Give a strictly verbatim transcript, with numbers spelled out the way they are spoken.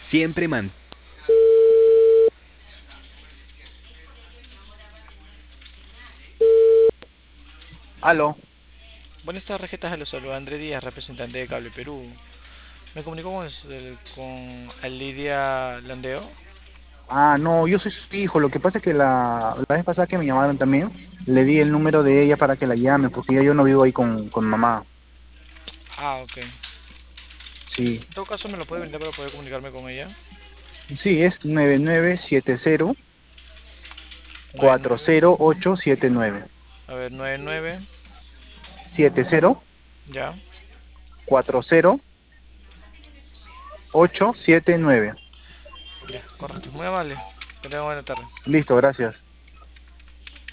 Siempre man. Aló. Buenas tardes, ¿qué tal? Los saluda André Díaz, representante de Cable Perú. Me comunico con, el- con Lidia Landeo. Ah, no, yo soy su hijo. Lo que pasa es que la, la vez pasada que me llamaron también, le di el número de ella para que la llame, porque ya yo no vivo ahí con, con mamá. Ah, ok. Sí, En todo caso, ¿me lo puede brindar para poder comunicarme con ella? sí, es nueve nueve siete cero Nueve cuatro nueve. cero ocho siete nueve. A ver, nueve nueve. Siete cero Ya. cuatro cero ocho siete nueve. Ya, correcto. Muy amable. Que tenga buena tarde. Listo, gracias.